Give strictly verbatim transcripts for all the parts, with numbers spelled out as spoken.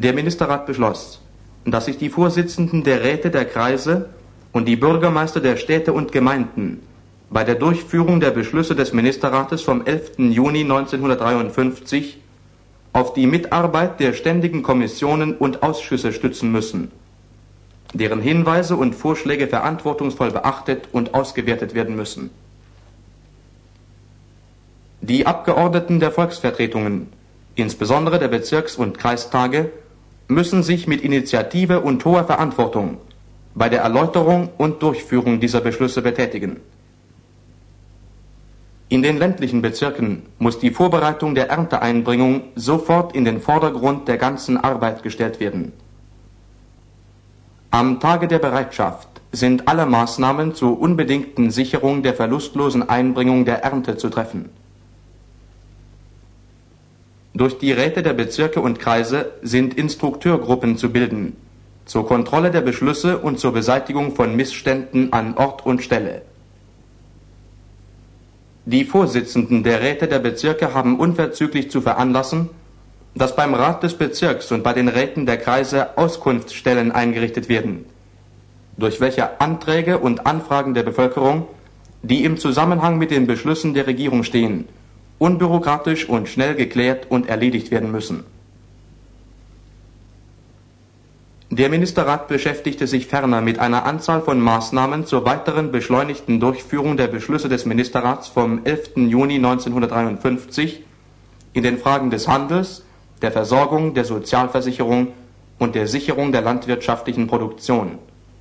Der Ministerrat beschloss, dass sich die Vorsitzenden der Räte der Kreise und die Bürgermeister der Städte und Gemeinden bei der Durchführung der Beschlüsse des Ministerrates vom elften Juni neunzehnhundertdreiundfünfzig auf die Mitarbeit der ständigen Kommissionen und Ausschüsse stützen müssen, deren Hinweise und Vorschläge verantwortungsvoll beachtet und ausgewertet werden müssen. Die Abgeordneten der Volksvertretungen, insbesondere der Bezirks- und Kreistage, müssen sich mit Initiative und hoher Verantwortung bei der Erläuterung und Durchführung dieser Beschlüsse betätigen. In den ländlichen Bezirken muss die Vorbereitung der Ernteeinbringung sofort in den Vordergrund der ganzen Arbeit gestellt werden. Am Tage der Bereitschaft sind alle Maßnahmen zur unbedingten Sicherung der verlustlosen Einbringung der Ernte zu treffen. Durch die Räte der Bezirke und Kreise sind Instrukteurgruppen zu bilden, zur Kontrolle der Beschlüsse und zur Beseitigung von Missständen an Ort und Stelle. Die Vorsitzenden der Räte der Bezirke haben unverzüglich zu veranlassen, dass beim Rat des Bezirks und bei den Räten der Kreise Auskunftsstellen eingerichtet werden, durch welche Anträge und Anfragen der Bevölkerung, die im Zusammenhang mit den Beschlüssen der Regierung stehen, unbürokratisch und schnell geklärt und erledigt werden müssen. Der Ministerrat beschäftigte sich ferner mit einer Anzahl von Maßnahmen zur weiteren beschleunigten Durchführung der Beschlüsse des Ministerrats vom elften Juni neunzehnhundertdreiundfünfzig in den Fragen des Handels, der Versorgung, der Sozialversicherung und der Sicherung der landwirtschaftlichen Produktion.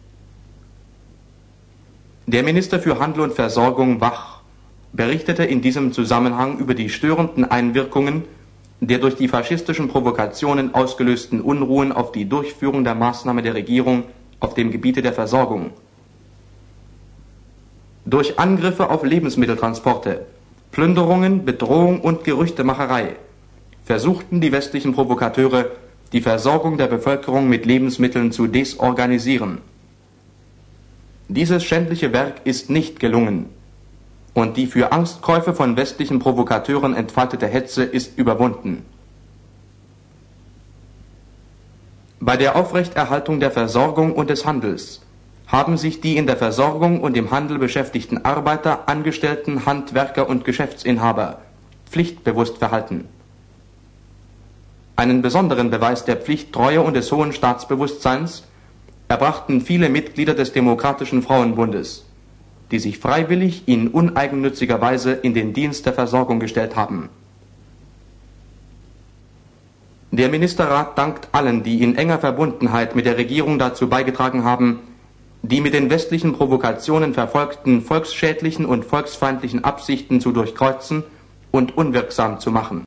Der Minister für Handel und Versorgung, Wach, berichtete in diesem Zusammenhang über die störenden Einwirkungen der durch die faschistischen Provokationen ausgelösten Unruhen auf die Durchführung der Maßnahmen der Regierung auf dem Gebiete der Versorgung. Durch Angriffe auf Lebensmitteltransporte, Plünderungen, Bedrohung und Gerüchtemacherei versuchten die westlichen Provokateure, die Versorgung der Bevölkerung mit Lebensmitteln zu desorganisieren. Dieses schändliche Werk ist nicht gelungen, und die für Angstkäufe von westlichen Provokateuren entfaltete Hetze ist überwunden. Bei der Aufrechterhaltung der Versorgung und des Handels haben sich die in der Versorgung und im Handel beschäftigten Arbeiter, Angestellten, Handwerker und Geschäftsinhaber pflichtbewusst verhalten. Einen besonderen Beweis der Pflichttreue und des hohen Staatsbewusstseins erbrachten viele Mitglieder des Demokratischen Frauenbundes, die sich freiwillig in uneigennütziger Weise in den Dienst der Versorgung gestellt haben. Der Ministerrat dankt allen, die in enger Verbundenheit mit der Regierung dazu beigetragen haben, die mit den westlichen Provokationen verfolgten volksschädlichen und volksfeindlichen Absichten zu durchkreuzen und unwirksam zu machen.